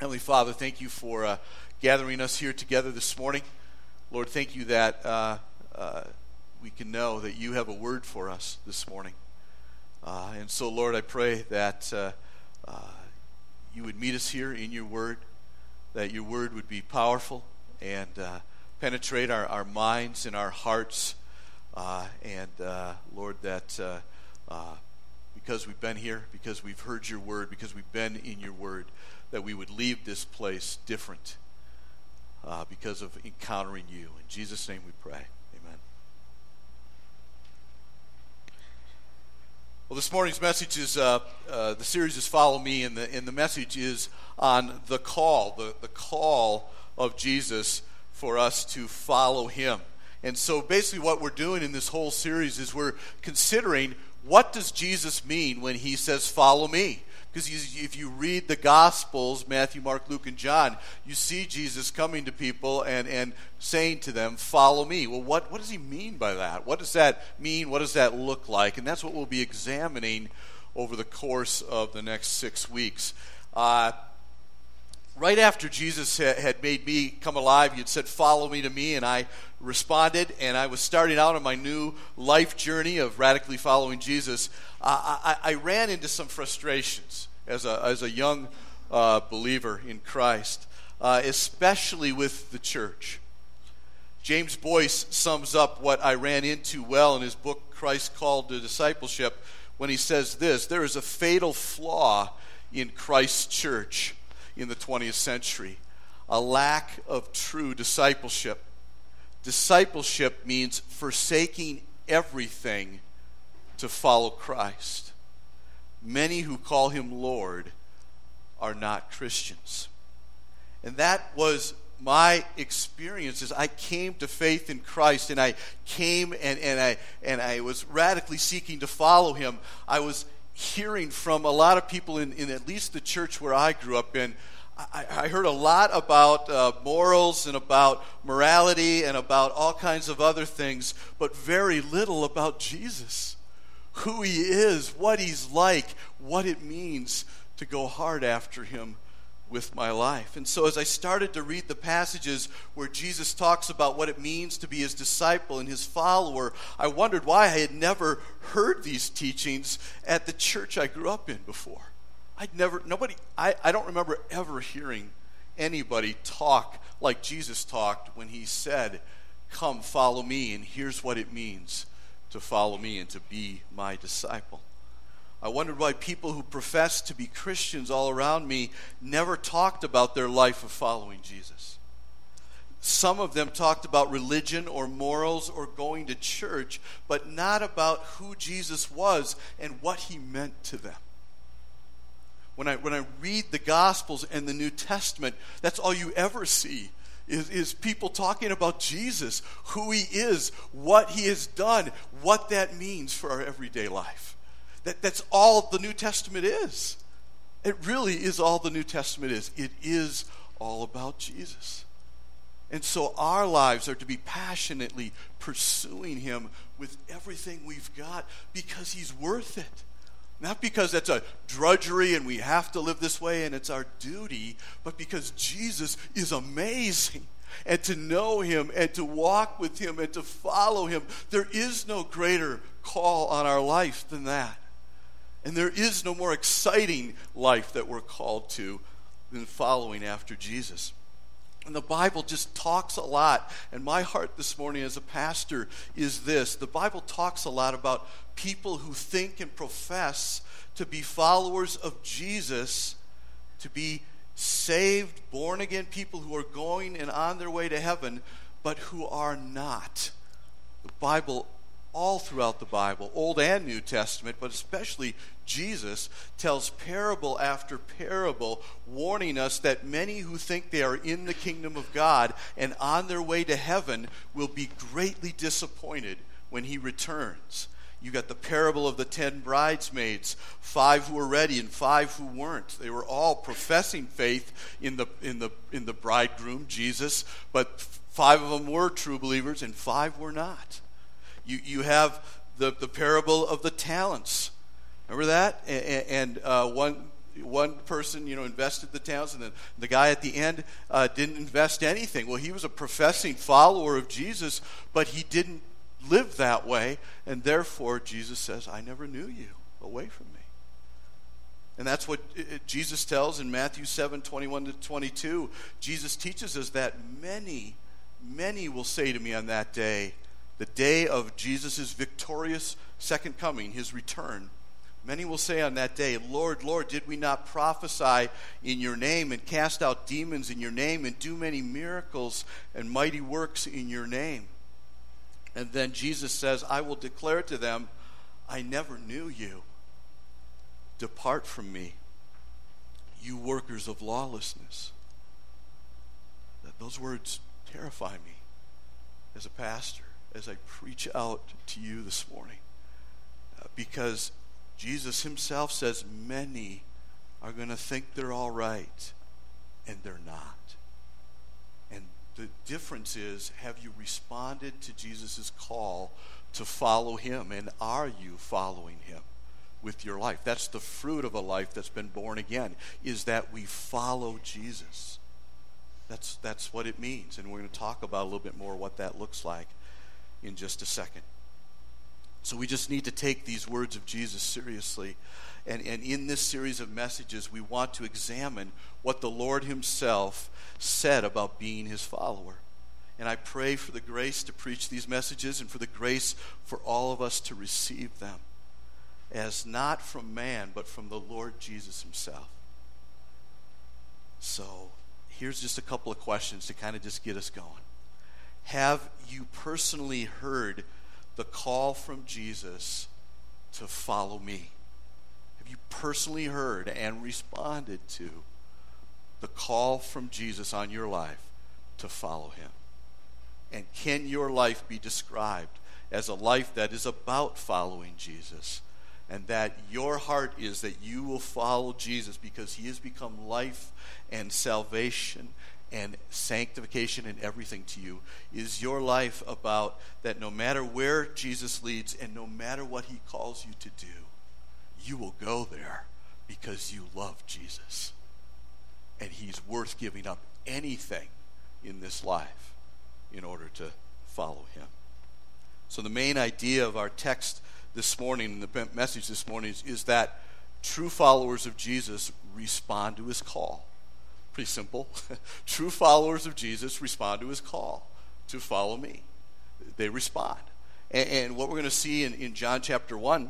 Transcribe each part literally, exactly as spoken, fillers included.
Heavenly Father, thank you for uh, gathering us here together this morning. Lord, thank you that uh, uh, we can know that you have a word for us this morning. Uh, and so, Lord, I pray that uh, uh, you would meet us here in your word, that your word would be powerful and uh, penetrate our, our minds and our hearts. Uh, and, uh, Lord, that uh, uh, because we've been here, because we've heard your word, because we've been in your word, that we would leave this place different uh, because of encountering you. In Jesus' name we pray. Amen. Well, this morning's message is, uh, uh, the series is Follow Me, and the, and the message is on the call, the, the call of Jesus for us to follow him. And so basically what we're doing in this whole series is we're considering, what does Jesus mean when he says, follow me? Because if you read the Gospels, Matthew, Mark, Luke, and John, you see Jesus coming to people and, and saying to them, follow me. Well, what, what does he mean by that? What does that mean? What does that look like? And that's what we'll be examining over the course of the next six weeks. Uh, right after Jesus ha- had made me come alive, he had said, follow me to me, and I responded, and I was starting out on my new life journey of radically following Jesus. I, I, I ran into some frustrations as a, as a young uh, believer in Christ, uh, especially with the church. James Boyce sums up what I ran into well in his book, Christ Called to Discipleship, when he says this: there is a fatal flaw in Christ's church in the twentieth century, a lack of true discipleship. Discipleship means forsaking everything to follow Christ. Many who call him Lord are not Christians. And that was my experience as I came to faith in Christ, and I came and, and I and I was radically seeking to follow him. I was hearing from a lot of people in, in at least the church where I grew up in. I, I heard a lot about uh, morals and about morality and about all kinds of other things, but very little about Jesus, who he is, what he's like, what it means to go hard after him with my life. And so as I started to read the passages where Jesus talks about what it means to be his disciple and his follower, I wondered why I had never heard these teachings at the church I grew up in before. I'd never, nobody, I, I don't remember ever hearing anybody talk like Jesus talked when he said, come follow me, and here's what it means to follow me and to be my disciple. I wondered why people who profess to be Christians all around me never talked about their life of following Jesus. Some of them talked about religion or morals or going to church, but not about who Jesus was and what he meant to them. When I when I read the Gospels and the New Testament, that's all you ever see is, is people talking about Jesus, who he is, what he has done, what that means for our everyday life. That, that's all the New Testament is. It really is all the New Testament is. It is all about Jesus. And so our lives are to be passionately pursuing him with everything we've got because he's worth it. Not because that's a drudgery and we have to live this way and it's our duty, but because Jesus is amazing. And to know him and to walk with him and to follow him, there is no greater call on our life than that. And there is no more exciting life that we're called to than following after Jesus. And the Bible just talks a lot. And my heart this morning as a pastor is this. The Bible talks a lot about people who think and profess to be followers of Jesus, to be saved, born again people who are going and on their way to heaven, but who are not. The Bible, all throughout the Bible, Old and New Testament, but especially Jesus, tells parable after parable, warning us that many who think they are in the kingdom of God and on their way to heaven will be greatly disappointed when he returns. You got the parable of the ten bridesmaids, five who were ready and five who weren't. They were all professing faith in the in the in the bridegroom, Jesus, but five of them were true believers and five were not. You you have the, the parable of the talents. Remember that? And, and uh, one one person, you know, invested the talents, and then the guy at the end uh, didn't invest anything. Well, he was a professing follower of Jesus, but he didn't live that way, and therefore Jesus says, I never knew you. Away from me. And that's what it, Jesus tells in Matthew seven, twenty-one to twenty-two. Jesus teaches us that many, many will say to me on that day, the day of Jesus' victorious second coming, his return. Many will say on that day, Lord, Lord, did we not prophesy in your name and cast out demons in your name and do many miracles and mighty works in your name? And then Jesus says, I will declare to them, I never knew you. Depart from me, you workers of lawlessness. Those words terrify me as a pastor, as I preach out to you this morning. Uh, because Jesus himself says many are going to think they're all right, and they're not. And the difference is, have you responded to Jesus' call to follow him, and are you following him with your life? That's the fruit of a life that's been born again, is that we follow Jesus. That's, that's what it means, and we're going to talk about a little bit more what that looks like in just a second. So we just need to take these words of Jesus seriously. And, and in this series of messages, we want to examine what the Lord himself said about being his follower. And I pray for the grace to preach these messages and for the grace for all of us to receive them as not from man, but from the Lord Jesus himself. So here's just a couple of questions to kind of just get us going. Have you personally heard the call from Jesus to follow me? Have you personally heard and responded to the call from Jesus on your life to follow him? And can your life be described as a life that is about following Jesus, and that your heart is that you will follow Jesus because he has become life and salvation and sanctification and everything to you? Is your life about that no matter where Jesus leads and no matter what he calls you to do, you will go there because you love Jesus and he's worth giving up anything in this life in order to follow him? So the main idea of our text this morning, the message this morning, is, is that true followers of Jesus respond to his call. Pretty simple. True followers of Jesus respond to his call to follow me. They respond. And, and what we're going to see in, in John chapter one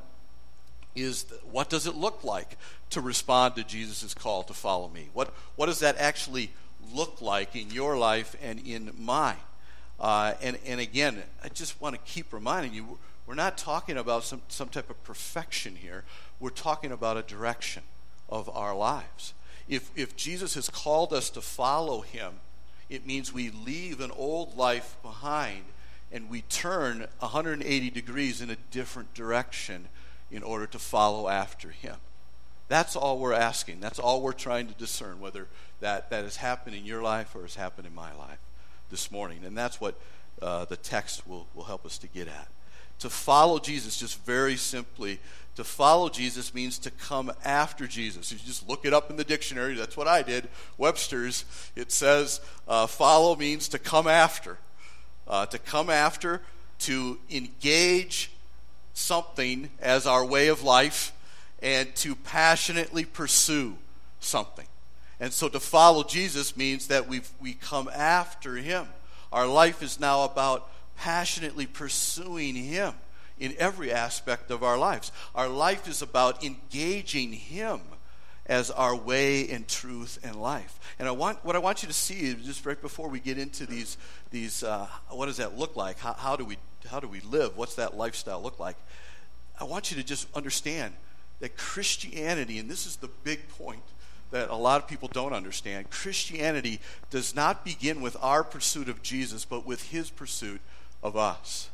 is the, what does it look like to respond to Jesus' call to follow me? What, what does that actually look like in your life and in mine? Uh, and, and again, I just want to keep reminding you, we're not talking about some, some type of perfection here. We're talking about a direction of our lives. If, if Jesus has called us to follow him, it means we leave an old life behind and we turn one hundred eighty degrees in a different direction in order to follow after him. That's all we're asking. That's all we're trying to discern, whether that, that has happened in your life or has happened in my life this morning. And that's what uh, the text will, will help us to get at. To follow Jesus, just very simply, to follow Jesus means to come after Jesus. You just look it up in the dictionary. That's what I did. Webster's, it says uh, follow means to come after. Uh, to come after, to engage something as our way of life, and to passionately pursue something. And so to follow Jesus means that we we come after him. Our life is now about passionately pursuing him in every aspect of our lives. Our life is about engaging him as our way and truth and life. And I want what I want you to see is just right before we get into these these uh, what does that look like? How, how do we how do we live? What's that lifestyle look like? I want you to just understand that Christianity, and this is the big point that a lot of people don't understand, Christianity does not begin with our pursuit of Jesus, but with his pursuit of us.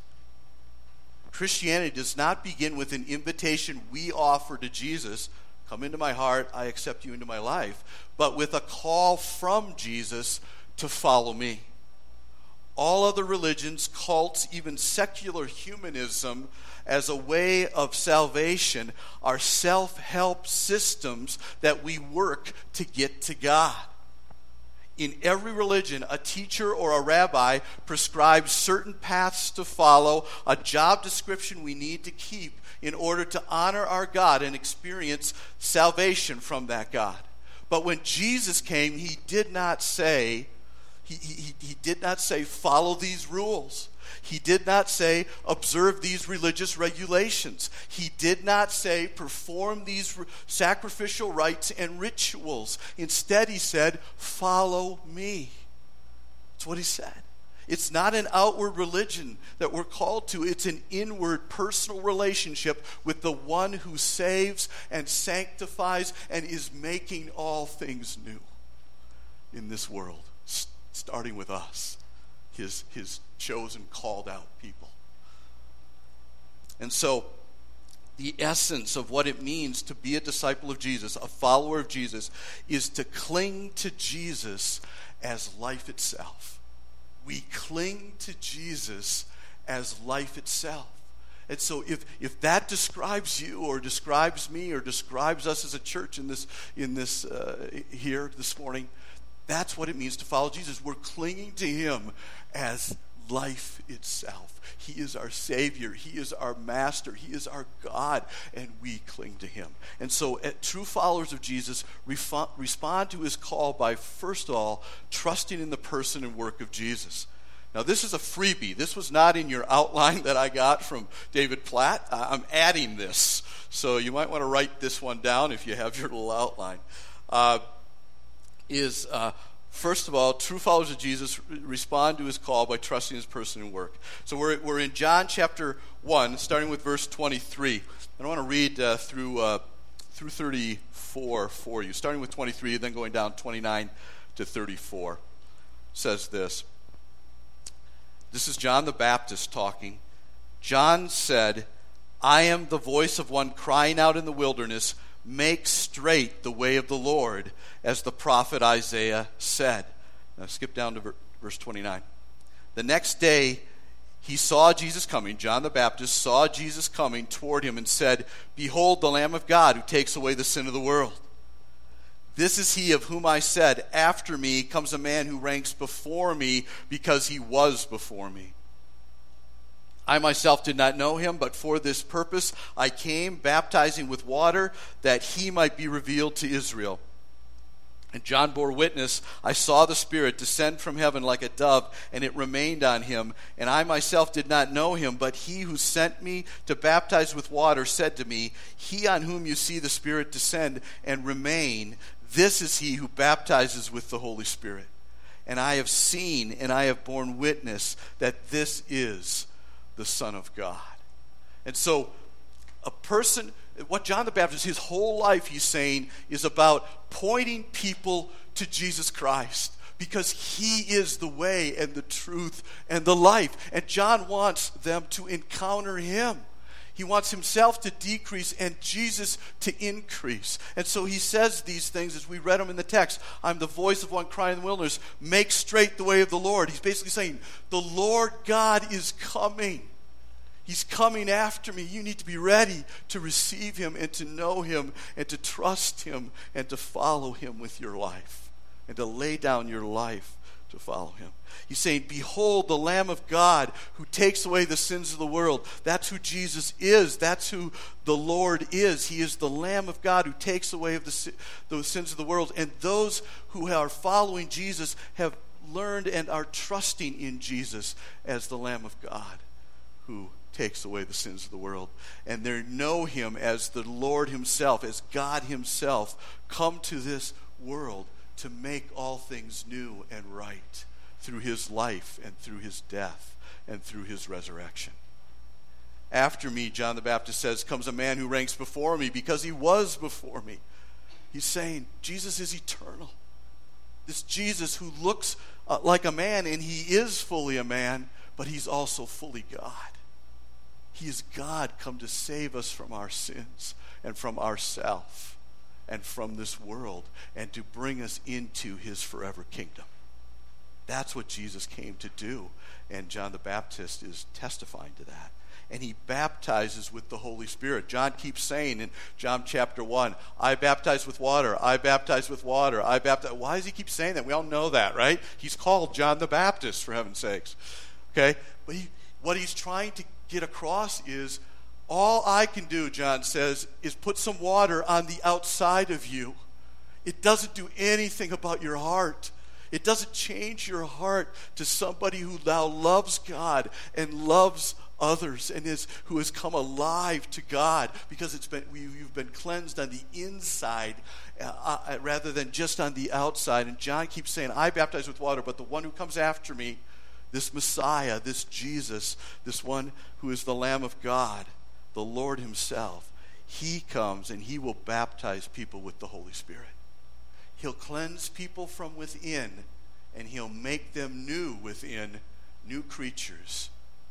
Christianity does not begin with an invitation we offer to Jesus, come into my heart, I accept you into my life, but with a call from Jesus to follow me. all other religions, cults, even secular humanism as a way of salvation are self-help systems that we work to get to God. In every religion, a teacher or a rabbi prescribes certain paths to follow, a job description we need to keep in order to honor our God and experience salvation from that God. But when Jesus came, he did not say, he, he, he did not say, follow these rules. He did not say, observe these religious regulations. He did not say, perform these sacrificial rites and rituals. Instead, he said, follow me. That's what he said. It's not an outward religion that we're called to. It's an inward personal relationship with the one who saves and sanctifies and is making all things new in this world, starting with us, his, his chosen, called out people. And so, the essence of what it means to be a disciple of Jesus, a follower of Jesus, is to cling to Jesus as life itself. We cling to Jesus as life itself. And so if, if that describes you or describes me or describes us as a church in this, in this uh, here this morning, that's what it means to follow Jesus. We're clinging to him as life itself. He is our Savior. He is our Master. He is our God, and we cling to him. And so uh, true followers of Jesus refo- respond to his call by, first of all, trusting in the person and work of Jesus. Now, this is a freebie. This was not in your outline that I got from David Platt. Uh, I'm adding this, so you might want to write this one down if you have your little outline. Uh, is... Uh, First of all, true followers of Jesus respond to his call by trusting his person and work. So we're we're in John chapter one, starting with verse twenty-three. I want to read uh, through uh, through thirty-four for you, starting with twenty-three, then going down twenty-nine to thirty-four. It says this. This is John the Baptist talking. John said, "I am the voice of one crying out in the wilderness, make straight the way of the Lord, as the prophet Isaiah said." Now skip down to verse twenty-nine. The next day he saw Jesus coming. John the Baptist saw Jesus coming toward him and said, "Behold the Lamb of God who takes away the sin of the world. This is he of whom I said, after me comes a man who ranks before me because he was before me. I myself did not know him, but for this purpose I came, baptizing with water, that he might be revealed to Israel." And John bore witness, "I saw the Spirit descend from heaven like a dove, and it remained on him. And I myself did not know him, but he who sent me to baptize with water said to me, he on whom you see the Spirit descend and remain, this is he who baptizes with the Holy Spirit. And I have seen and I have borne witness that this is the Son of God." And so a person, what John the Baptist, his whole life, he's saying, is about pointing people to Jesus Christ, because he is the way and the truth and the life. And John wants them to encounter him. He wants himself to decrease and Jesus to increase. And so he says these things as we read them in the text. "I'm the voice of one crying in the wilderness, make straight the way of the Lord." He's basically saying, the Lord God is coming. He's coming after me. You need to be ready to receive him and to know him and to trust him and to follow him with your life and to lay down your life to follow him. He's saying, behold the Lamb of God who takes away the sins of the world. That's who Jesus is. That's who the Lord is. He is the Lamb of God who takes away of the, the sins of the world. And those who are following Jesus have learned and are trusting in Jesus as the Lamb of God who takes away the sins of the world. And they know him as the Lord himself, as God himself, come to this world to make all things new and right through his life and through his death and through his resurrection. After me, John the Baptist says, comes a man who ranks before me because he was before me. He's saying Jesus is eternal. This Jesus who looks uh, like a man, and he is fully a man, but he's also fully God. He is God come to save us from our sins and from ourself and from this world and to bring us into his forever kingdom. That's what Jesus came to do. And John the Baptist is testifying to that. And he baptizes with the Holy Spirit. John keeps saying in John chapter one, I baptize with water, I baptize with water, I baptize. Why does he keep saying that? We all know that, right? He's called John the Baptist, for heaven's sakes. Okay? But he, what he's trying to get across is, all I can do, John says, is put some water on the outside of you. It doesn't do anything about your heart. It doesn't change your heart to somebody who now loves God and loves others and is who has come alive to God, because it's been we, you've been cleansed on the inside uh, uh, rather than just on the outside. And John keeps saying, I baptize with water, but the one who comes after me, this Messiah, this Jesus, this one who is the Lamb of God, the Lord himself, he comes and he will baptize people with the Holy Spirit. He'll cleanse people from within, and he'll make them new within, new creatures,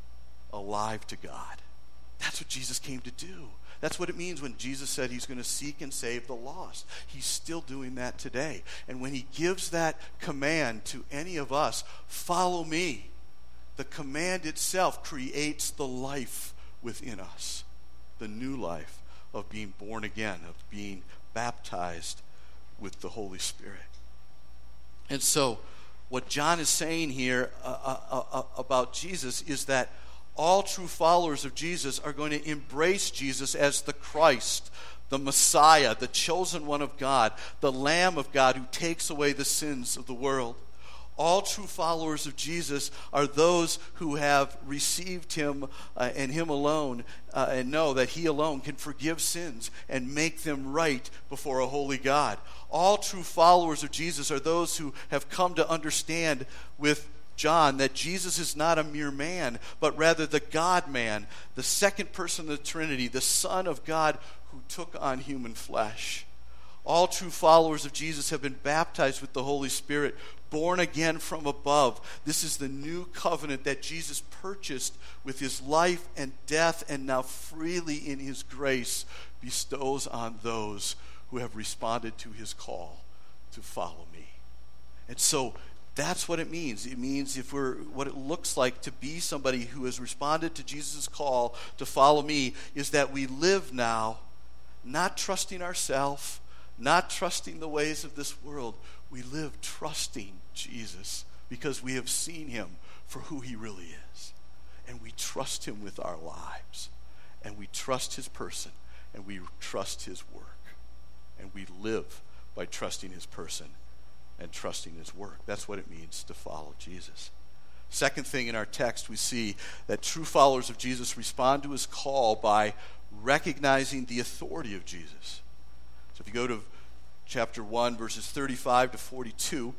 alive to God. That's what Jesus came to do. That's what it means when Jesus said he's going to seek and save the lost. He's still doing that today. And when he gives that command to any of us, follow me, the command itself creates the life within us, the new life of being born again, of being baptized with the Holy Spirit. And so what John is saying here uh, uh, uh, about Jesus is that all true followers of Jesus are going to embrace Jesus as the Christ, the Messiah, the chosen one of God, the Lamb of God who takes away the sins of the world. All true followers of Jesus are those who have received him uh, and him alone uh, and know that he alone can forgive sins and make them right before a holy God. All true followers of Jesus are those who have come to understand with John that Jesus is not a mere man, but rather the God-man, the second person of the Trinity, the Son of God who took on human flesh. All true followers of Jesus have been baptized with the Holy Spirit, born again from above. This is the new covenant that Jesus purchased with his life and death, and now freely in his grace bestows on those who have responded to his call to follow me. And so that's what it means. It means if we're what it looks like to be somebody who has responded to Jesus' call to follow me is that we live now not trusting ourselves, not trusting the ways of this world. We live trusting Jesus because we have seen him for who he really is. And we trust him with our lives. And we trust his person. And we trust his work. And we live by trusting his person and trusting his work. That's what it means to follow Jesus. Second thing in our text, we see that true followers of Jesus respond to his call by recognizing the authority of Jesus. So if you go to chapter one, verses thirty-five to forty-two,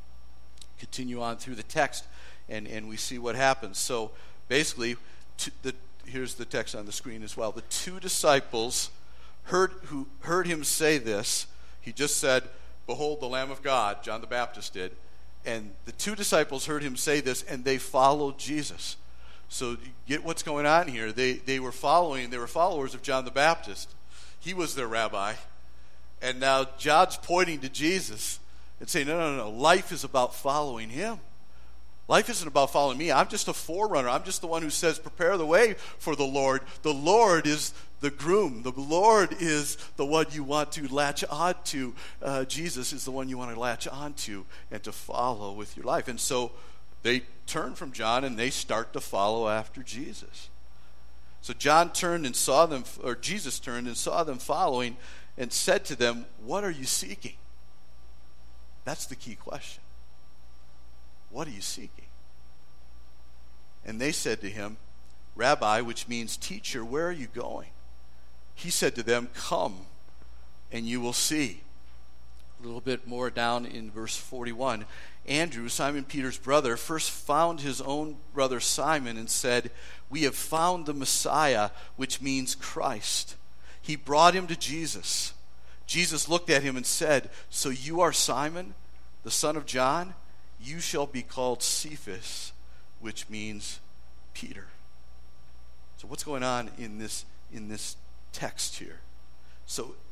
continue on through the text, and, and we see what happens. So basically, to the, here's the text on the screen as well. The two disciples heard who heard him say this. He just said, behold the Lamb of God, John the Baptist did. And the two disciples heard him say this, and they followed Jesus. So you get what's going on here. They, they were following, they were followers of John the Baptist. He was their rabbi. And now John's pointing to Jesus and saying, no, no, no, life is about following him. Life isn't about following me. I'm just a forerunner. I'm just the one who says, prepare the way for the Lord. The Lord is the groom. The Lord is the one you want to latch on to. Uh, Jesus is the one you want to latch on to and to follow with your life. And so they turn from John and they start to follow after Jesus. So John turned and saw them, or Jesus turned and saw them following and said to them, what are you seeking? That's the key question. What are you seeking? And they said to him, Rabbi, which means teacher, where are you going? He said to them, come and you will see. A little bit more down in verse forty-one. Andrew, Simon Peter's brother, first found his own brother Simon and said, we have found the Messiah, which means Christ. He brought him to Jesus. Jesus looked at him and said, so you are Simon, the son of John? You shall be called Cephas, which means Peter. So what's going on in this in this text here? So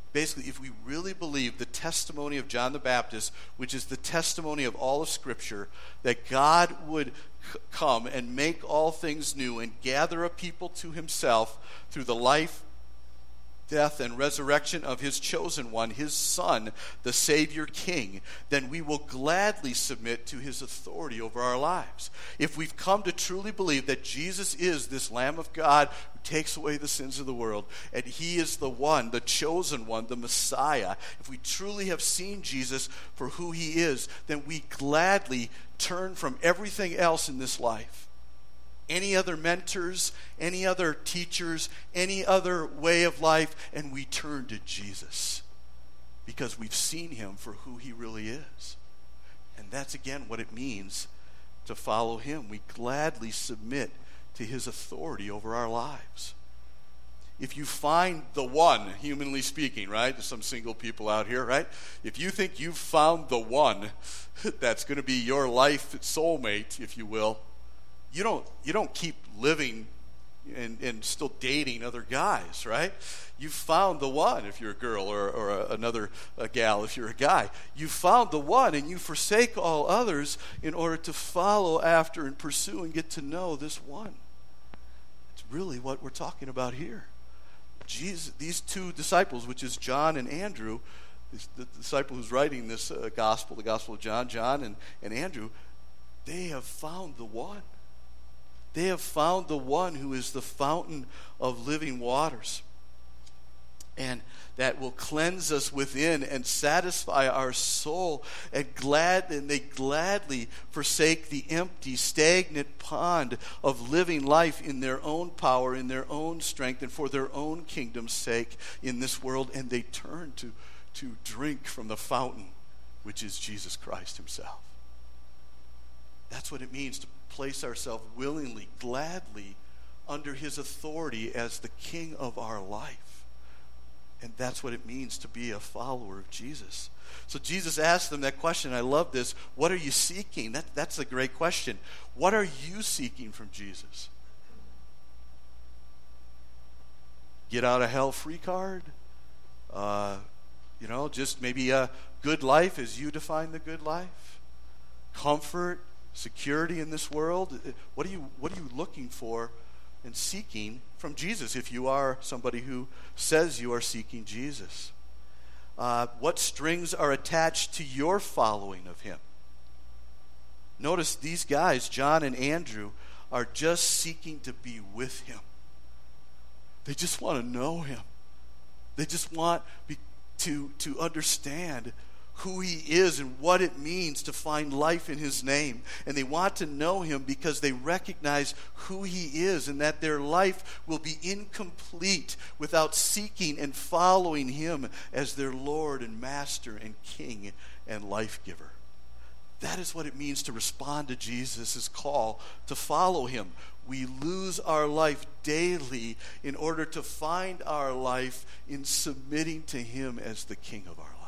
basically, if we really believe the testimony of John the Baptist, which is the testimony of all of Scripture, that God would c- come and make all things new and gather a people to himself through the life, death, and resurrection of his chosen one, his Son, the Savior King, then we will gladly submit to his authority over our lives. If we've come to truly believe that Jesus is this Lamb of God who takes away the sins of the world, and he is the one, the chosen one, the Messiah, if we truly have seen Jesus for who he is, then we gladly turn from everything else in this life. Any other mentors, any other teachers, any other way of life, and we turn to Jesus because we've seen him for who he really is. And that's again what it means to follow him. We gladly submit to his authority over our lives. If you find the one, humanly speaking, right? There's some single people out here, right? If you think you've found the one that's going to be your life soulmate, if you will, You don't you don't keep living and, and still dating other guys, right? You found the one if you're a girl, or, or a, another a gal if you're a guy. You found the one, and you forsake all others in order to follow after and pursue and get to know this one. It's really what we're talking about here. Jesus, these two disciples, which is John and Andrew, the disciple who's writing this uh, gospel, the Gospel of John, John and, and Andrew, they have found the one. They have found the one who is the fountain of living waters, and that will cleanse us within and satisfy our soul, and glad and they gladly forsake the empty, stagnant pond of living life in their own power, in their own strength, and for their own kingdom's sake in this world, and they turn to, to drink from the fountain, which is Jesus Christ himself. That's what it means to place ourselves willingly, gladly under his authority as the King of our life. And that's what it means to be a follower of Jesus. So Jesus asked them that question. I love this. What are you seeking? That, that's a great question. What are you seeking from Jesus? Get out of hell free card? Uh, you know, just maybe a good life as you define the good life? Comfort? Security in this world? What are you what are you looking for and seeking from Jesus if you are somebody who says you are seeking Jesus? Uh, what strings are attached to your following of him? Notice these guys, John and Andrew, are just seeking to be with him. They just want to know him. They just want be, to, to understand who he is and what it means to find life in his name. And they want to know him because they recognize who he is, and that their life will be incomplete without seeking and following him as their Lord and Master and King and life giver. That is what it means to respond to Jesus' call to follow him. We lose our life daily in order to find our life in submitting to him as the King of our life.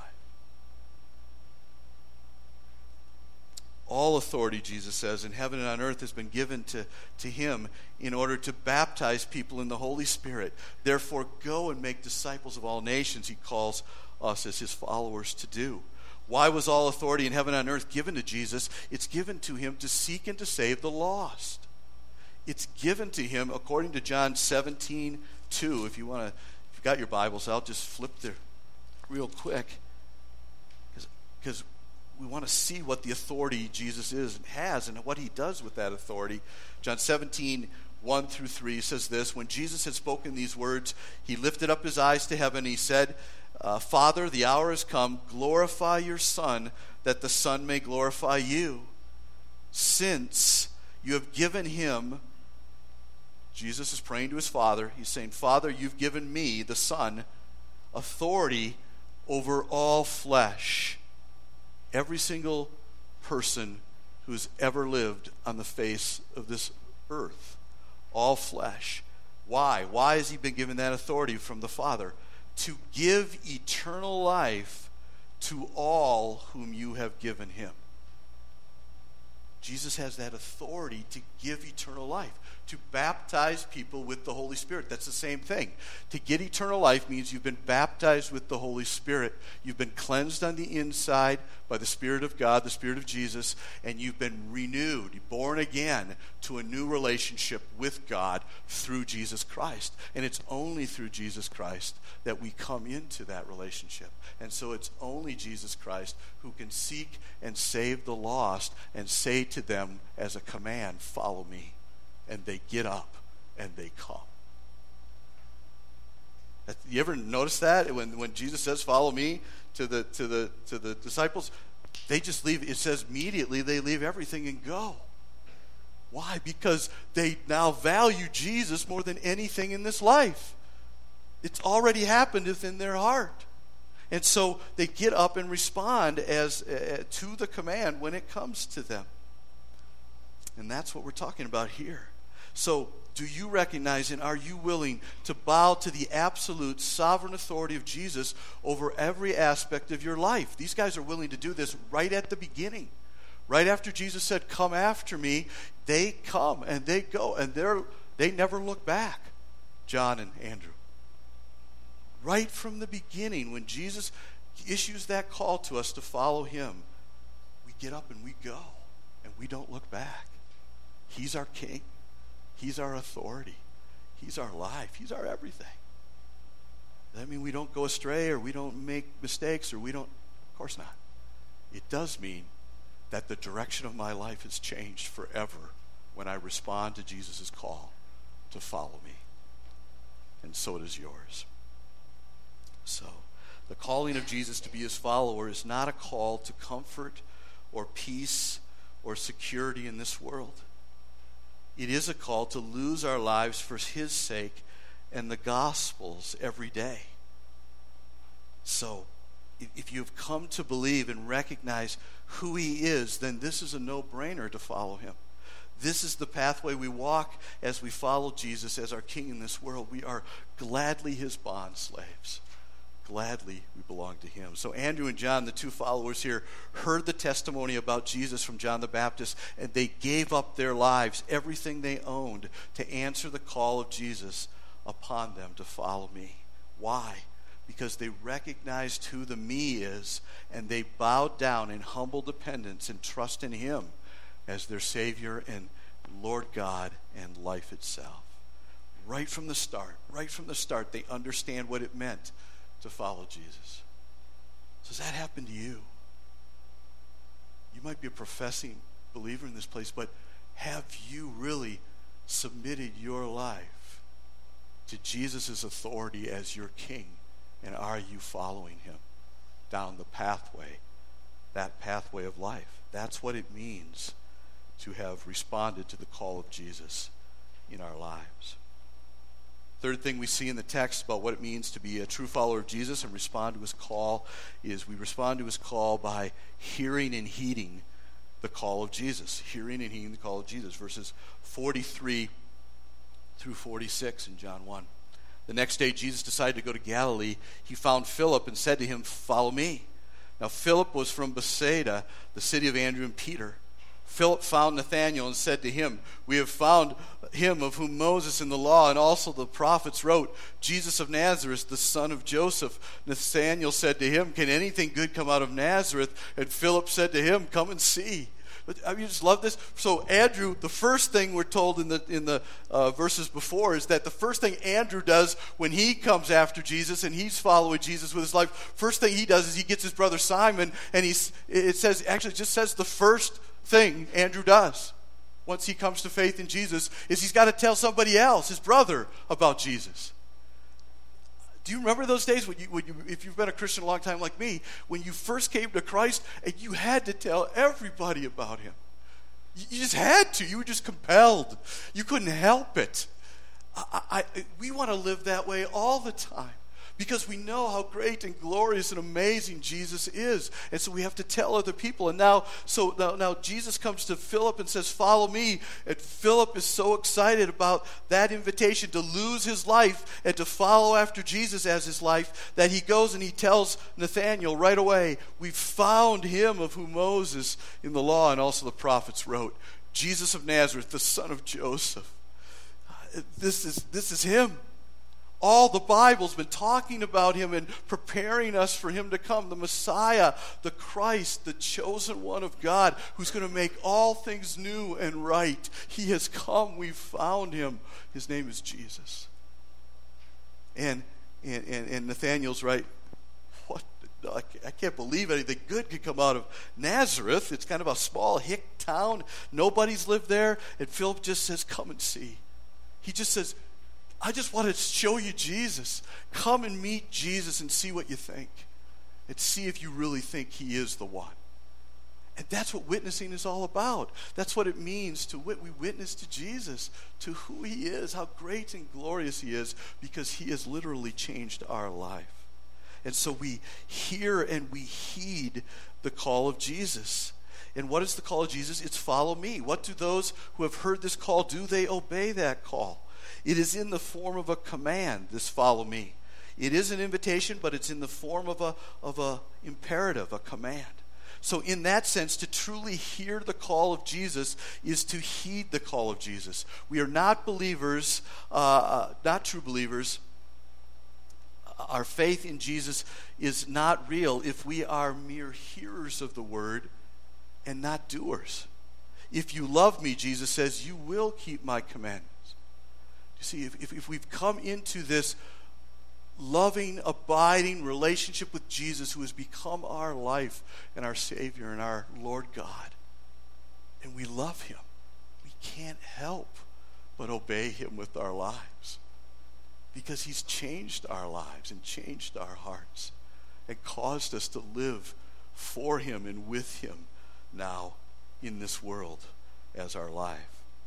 All authority, Jesus says, in heaven and on earth has been given to, to him in order to baptize people in the Holy Spirit. Therefore, go and make disciples of all nations, he calls us as his followers to do. Why was all authority in heaven and on earth given to Jesus? It's given to him to seek and to save the lost. It's given to him according to John seventeen two. If you want to, if you've got your Bibles, I'll just flip there real quick, because we want to see what the authority Jesus is and has and what he does with that authority. John seventeen, one through three says this: When Jesus had spoken these words, he lifted up his eyes to heaven. He said, uh, Father, the hour has come. Glorify your Son, that the Son may glorify you. Since you have given him, Jesus is praying to his Father. He's saying, Father, you've given me, the Son, authority over all flesh. Every single person who's ever lived on the face of this earth. All flesh. Why? Why has he been given that authority from the Father? To give eternal life to all whom you have given him. Jesus has that authority to give eternal life, to baptize people with the Holy Spirit. That's the same thing. To get eternal life means you've been baptized with the Holy Spirit. You've been cleansed on the inside by the Spirit of God, the Spirit of Jesus, and you've been renewed, born again to a new relationship with God through Jesus Christ. And it's only through Jesus Christ that we come into that relationship. And so it's only Jesus Christ who can seek and save the lost and say to them as a command, follow me. And they get up and they come. You ever notice that when, when Jesus says, "Follow me" to the to the to the disciples, they just leave. It says immediately they leave everything and go. Why? Because they now value Jesus more than anything in this life. It's already happened within their heart, and so they get up and respond as uh, to the command when it comes to them. And that's what we're talking about here. So, do you recognize and are you willing to bow to the absolute sovereign authority of Jesus over every aspect of your life? These guys are willing to do this right at the beginning. Right after Jesus said, "Come after me," they come and they go, and they're they never look back. John and Andrew. Right from the beginning, when Jesus issues that call to us to follow him, we get up and we go, and we don't look back. He's our king. He's our authority. He's our life. He's our everything. Does that mean we don't go astray or we don't make mistakes or we don't? Of course not. It does mean that the direction of my life has changed forever when I respond to Jesus' call to follow me. And so does yours. So, the calling of Jesus to be his follower is not a call to comfort or peace or security in this world. It is a call to lose our lives for his sake and the gospel's every day. So, if you've come to believe and recognize who he is, then this is a no-brainer to follow him. This is the pathway we walk as we follow Jesus as our king in this world. We are gladly his bond slaves. Gladly we belong to him. So Andrew and John, the two followers here, heard the testimony about Jesus from John the Baptist, and they gave up their lives, everything they owned, to answer the call of Jesus upon them to follow me. Why? Because they recognized who the me is, and they bowed down in humble dependence and trust in him as their Savior and Lord God and life itself. Right from the start, right from the start, they understand what it meant to follow Jesus. So does that happen to you? You might be a professing believer in this place, but have you really submitted your life to Jesus' authority as your king? And are you following him down the pathway, that pathway of life? That's what it means to have responded to the call of Jesus in our lives. Third thing we see in the text about what it means to be a true follower of Jesus and respond to his call is we respond to his call by hearing and heeding the call of Jesus. Hearing and heeding the call of Jesus. Verses forty-three through forty-six in John one. The next day Jesus decided to go to Galilee. He found Philip and said to him, "Follow me." Now Philip was from Bethsaida, the city of Andrew and Peter. Philip found Nathanael and said to him, "We have found him of whom Moses in the law and also the prophets wrote, Jesus of Nazareth, the son of Joseph." Nathanael said to him, "Can anything good come out of Nazareth?" And Philip said to him, "Come and see." But I mean, you just love this. So Andrew, the first thing we're told in the in the uh, verses before is that the first thing Andrew does when he comes after Jesus and he's following Jesus with his life, first thing he does is he gets his brother Simon, and he's it says actually it just says the first thing Andrew does once he comes to faith in Jesus is he's got to tell somebody else, his brother, about Jesus. Do you remember those days when you, when you, if you've been a Christian a long time like me, when you first came to Christ and you had to tell everybody about him? You, you just had to. You were just compelled. You couldn't help it. I, I, we want to live that way all the time because we know how great and glorious and amazing Jesus is. And so we have to tell other people. And now, so now, now Jesus comes to Philip and says, follow me. And Philip is so excited about that invitation to lose his life and to follow after Jesus as his life that he goes and he tells Nathanael right away, we've found him of whom Moses in the law and also the prophets wrote, Jesus of Nazareth, the son of Joseph. This is, this is him. All the Bible's been talking about him and preparing us for him to come, the Messiah, the Christ, the chosen one of God, who's going to make all things new and right. He has come. We've found him. His name is Jesus. And and, and, and Nathanael's right. What? I can't believe anything good could come out of Nazareth. It's kind of a small hick town. Nobody's lived there. And Philip just says, come and see. He just says, I just want to show you Jesus. Come and meet Jesus and see what you think. And see if you really think he is the one. And that's what witnessing is all about. That's what it means to wit- we witness to Jesus, to who he is, how great and glorious he is, because he has literally changed our life. And so we hear and we heed the call of Jesus. And what is the call of Jesus? It's follow me. What do those who have heard this call do? They obey that call. It is in the form of a command, this follow me. It is an invitation, but it's in the form of a, of a imperative, a command. So in that sense, to truly hear the call of Jesus is to heed the call of Jesus. We are not believers, uh, not true believers. Our faith in Jesus is not real if we are mere hearers of the word and not doers. If you love me, Jesus says, you will keep my commandments. You see, if, if, if we've come into this loving, abiding relationship with Jesus, who has become our life and our Savior and our Lord God, and we love him, we can't help but obey him with our lives, because he's changed our lives and changed our hearts and caused us to live for him and with him now in this world as our life.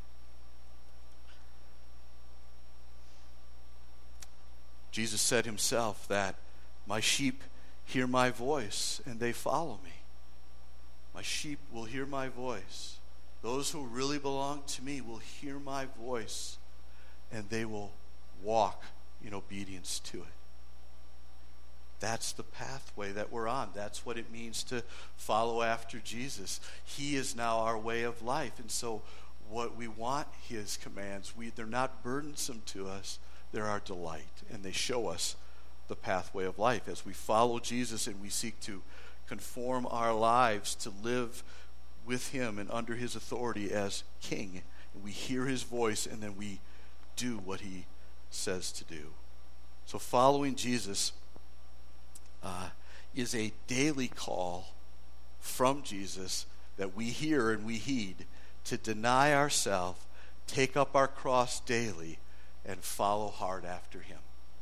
Jesus said himself that my sheep hear my voice and they follow me. My sheep will hear my voice. Those who really belong to me will hear my voice and they will walk in obedience to it. That's the pathway that we're on. That's what it means to follow after Jesus. He is now our way of life. And so what we want his commands, we, they're not burdensome to us. They're our delight, and they show us the pathway of life as we follow Jesus and we seek to conform our lives to live with him and under his authority as king. And we hear his voice and then we do what he says to do. So following Jesus uh, is a daily call from Jesus that we hear and we heed to deny ourselves, take up our cross daily, and follow hard after him.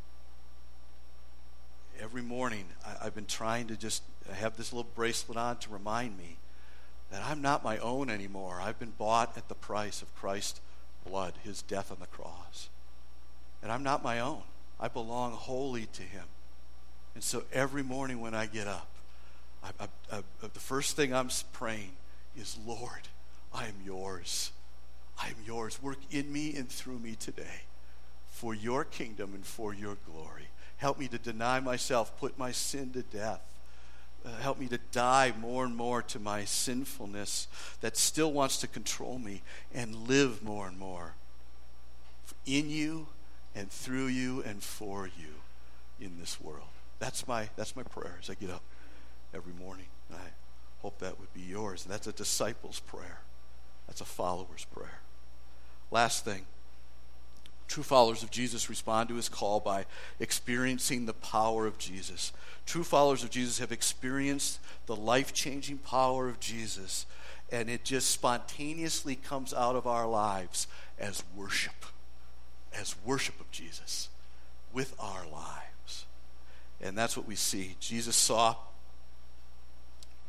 Every morning, I, I've been trying to just have this little bracelet on to remind me that I'm not my own anymore. I've been bought at the price of Christ's blood, his death on the cross. And I'm not my own. I belong wholly to him. And so every morning when I get up, I, I, I, the first thing I'm praying is, Lord, I am yours. I am yours. Work in me and through me today for your kingdom and for your glory. Help me to deny myself, put my sin to death. Uh, help me to die more and more to my sinfulness that still wants to control me, and live more and more in you and through you and for you in this world. That's my that's my prayer as I get up every morning. And I hope that would be yours. And that's a disciple's prayer. That's a follower's prayer. Last thing. True followers of Jesus respond to his call by experiencing the power of Jesus. True followers of Jesus have experienced the life-changing power of Jesus, and it just spontaneously comes out of our lives as worship, as worship of Jesus with our lives. And that's what we see. Jesus saw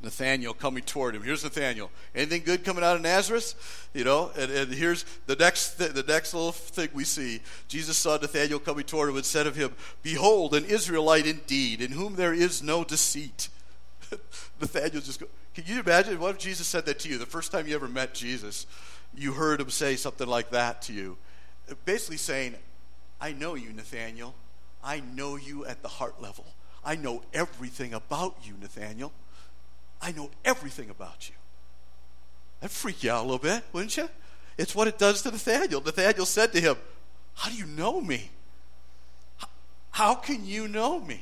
Nathanael coming toward him. Here's Nathanael. Anything good coming out of Nazareth? You know, and, and here's the next th- the next little thing we see. Jesus saw Nathanael coming toward him and said of him, "Behold, an Israelite indeed, in whom there is no deceit." Nathanael just go, can you imagine what if Jesus said that to you? The first time you ever met Jesus, you heard him say something like that to you. Basically saying, I know you, Nathanael. I know you at the heart level. I know everything about you, Nathanael. I know everything about you. That'd freak you out a little bit, wouldn't you? It's what it does to Nathanael. Nathanael said to him, how do you know me? How can you know me?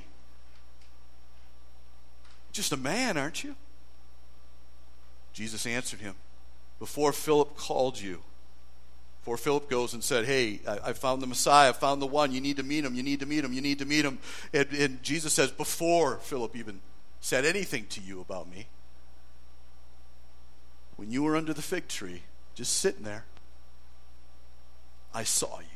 Just a man, aren't you? Jesus answered him, before Philip called you, before Philip goes and said, hey, I, I found the Messiah, I found the one, you need to meet him, you need to meet him, you need to meet him. And, and Jesus says, before Philip even said anything to you about me, when you were under the fig tree, just sitting there, I saw you.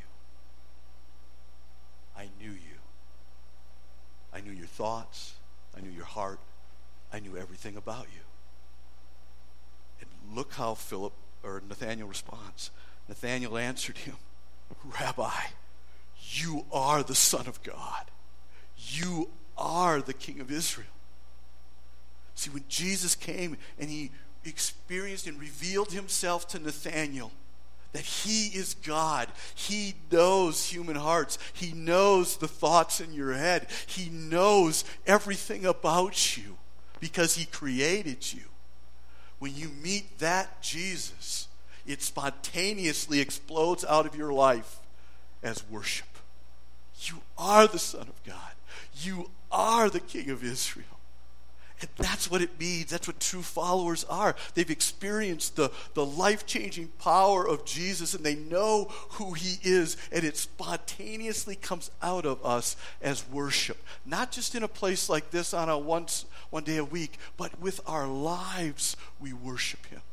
I knew you. I knew your thoughts. I knew your heart. I knew everything about you. And look how Philip or Nathanael responds. Nathanael answered him, Rabbi, you are the Son of God. You are the King of Israel. See, when Jesus came and he experienced and revealed himself to Nathanael, that he is God. He knows human hearts. He knows the thoughts in your head. He knows everything about you because he created you. When you meet that Jesus, it spontaneously explodes out of your life as worship. You are the Son of God. You are the King of Israel. And that's what it means. That's what true followers are. They've experienced the, the life-changing power of Jesus, and they know who he is, and it spontaneously comes out of us as worship. Not just in a place like this on a once one day a week, but with our lives we worship him.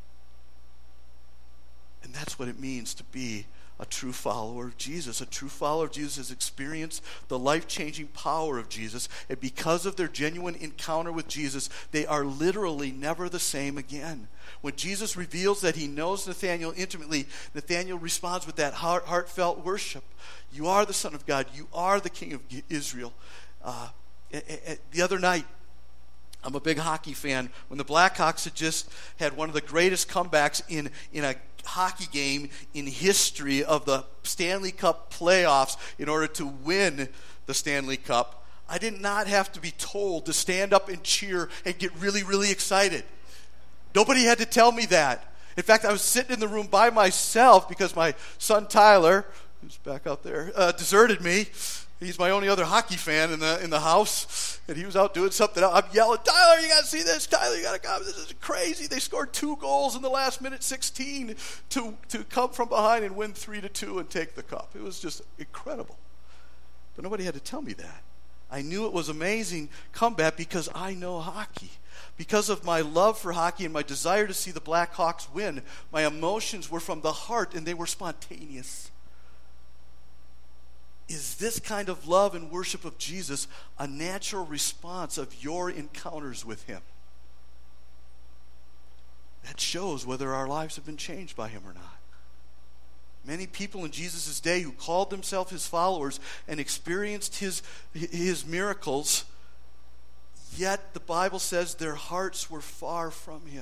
And that's what it means to be a true follower of Jesus. A true follower of Jesus has experienced the life-changing power of Jesus, and because of their genuine encounter with Jesus, they are literally never the same again. When Jesus reveals that he knows Nathanael intimately, Nathanael responds with that heart, heartfelt worship. You are the Son of God. You are the King of Israel. Uh, the other night, I'm a big hockey fan. When the Blackhawks had just had one of the greatest comebacks in, in a hockey game in history of the Stanley Cup playoffs in order to win the Stanley Cup, I did not have to be told to stand up and cheer and get really, really excited. Nobody had to tell me that. In fact, I was sitting in the room by myself because my son Tyler, who's back out there, uh, deserted me. He's my only other hockey fan in the in the house, and he was out doing something else. I'm yelling, Tyler, you got to see this. Tyler, you got to come. This is crazy. They scored two goals in the last minute sixteen to, to come from behind and win three to two and take the cup. It was just incredible. But nobody had to tell me that. I knew it was amazing comeback because I know hockey. Because of my love for hockey and my desire to see the Blackhawks win, my emotions were from the heart and they were spontaneous. Is this kind of love and worship of Jesus a natural response of your encounters with him? That shows whether our lives have been changed by him or not. Many people in Jesus' day who called themselves his followers and experienced his, his miracles, yet the Bible says their hearts were far from him.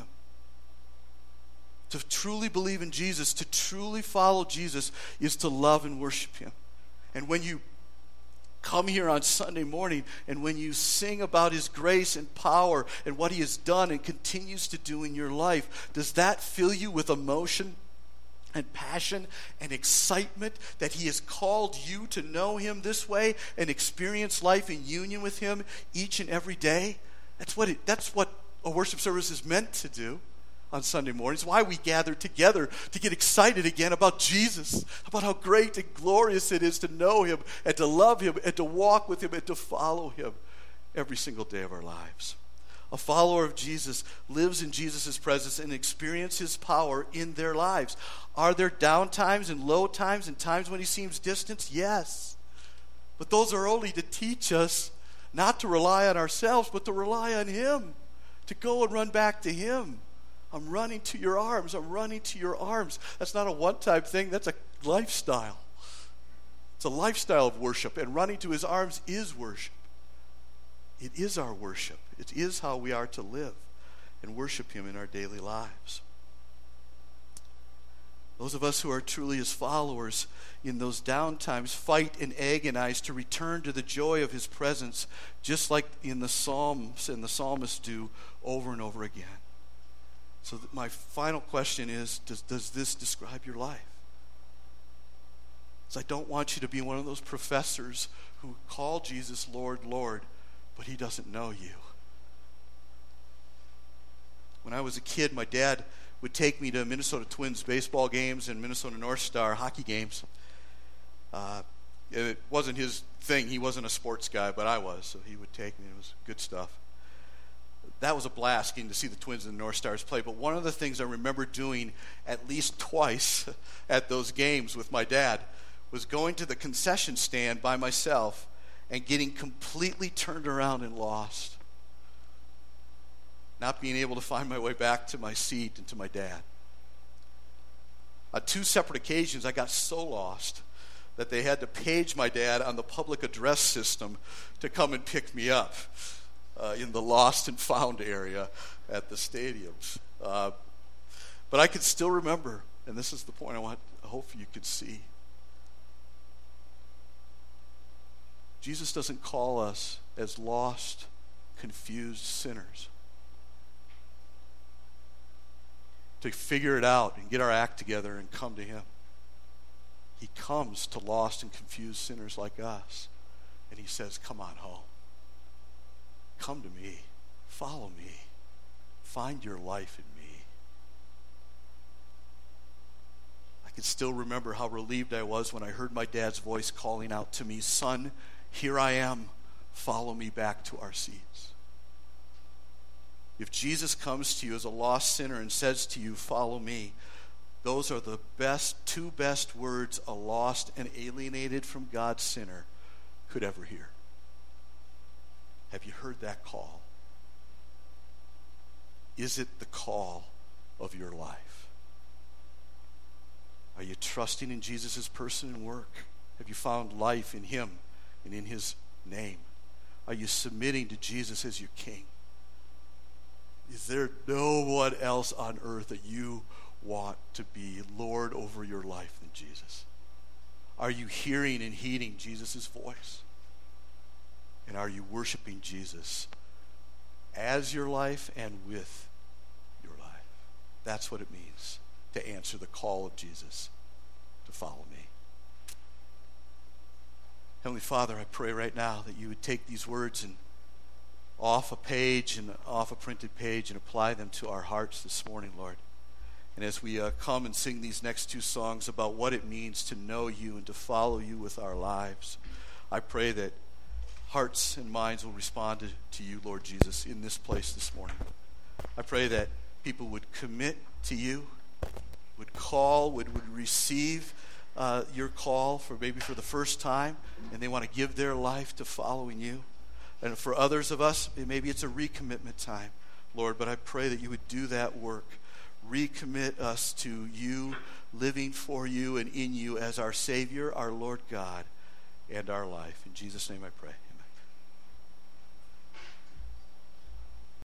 To truly believe in Jesus, to truly follow Jesus, is to love and worship him. And when you come here on Sunday morning and when you sing about his grace and power and what he has done and continues to do in your life, does that fill you with emotion and passion and excitement that he has called you to know him this way and experience life in union with him each and every day? That's what it, that's what a worship service is meant to do on Sunday mornings. Why we gather together to get excited again about Jesus, about how great and glorious it is to know him and to love him and to walk with him and to follow him every single day of our lives. A follower of Jesus lives in Jesus' presence and experiences his power in their lives. Are there down times and low times and times when he seems distant? Yes. But those are only to teach us not to rely on ourselves, but to rely on him. to go and run back to him. I'm running to your arms. I'm running to your arms. That's not a one-time thing. That's a lifestyle. It's a lifestyle of worship, and running to his arms is worship. It is our worship. It is how we are to live and worship him in our daily lives. Those of us who are truly his followers in those down times fight and agonize to return to the joy of his presence, just like in the Psalms and the psalmists do over and over again. So that my final question is, does, does this describe your life? So I don't want you to be one of those professors who call Jesus Lord, Lord, but he doesn't know you. When I was a kid, my dad would take me to Minnesota Twins baseball games and Minnesota North Star hockey games. Uh, it wasn't his thing. He wasn't a sports guy, but I was, so he would take me. It was good stuff. That was a blast getting to see the Twins and the North Stars play. But one of the things I remember doing at least twice at those games with my dad was going to the concession stand by myself and getting completely turned around and lost. Not being able to find my way back to my seat and to my dad. On two separate occasions, I got so lost that they had to page my dad on the public address system to come and pick me up uh, in the lost and found area at the stadiums. Uh, but I can still remember, and this is the point I want, I hope you could see. Jesus doesn't call us as lost, confused sinners to figure it out and get our act together and come to him. He comes to lost and confused sinners like us, and he says, come on home. Come to me. Follow me. Find your life in me. I can still remember how relieved I was when I heard my dad's voice calling out to me, son, here I am. Follow me back to our seats. If Jesus comes to you as a lost sinner and says to you, follow me, those are the best, two best words a lost and alienated from God sinner could ever hear. Have you heard that call? Is it the call of your life? Are you trusting in Jesus' person and work? Have you found life in him and in his name? Are you submitting to Jesus as your king? Is there no one else on earth that you want to be Lord over your life than Jesus? Are you hearing and heeding Jesus' voice? And are you worshiping Jesus as your life and with your life? That's what it means to answer the call of Jesus to follow me. Heavenly Father, I pray right now that you would take these words and off a page and off a printed page and apply them to our hearts this morning, Lord. And as we uh, come and sing these next two songs about what it means to know you and to follow you with our lives, I pray that hearts and minds will respond to, to you, Lord Jesus, in this place this morning. I pray that people would commit to you, would call, would, would receive uh, your call for maybe for the first time, and they want to give their life to following you. And for others of us, maybe it's a recommitment time, Lord, but I pray that you would do that work. Recommit us to you, living for you and in you as our Savior, our Lord God, and our life. In Jesus' name I pray.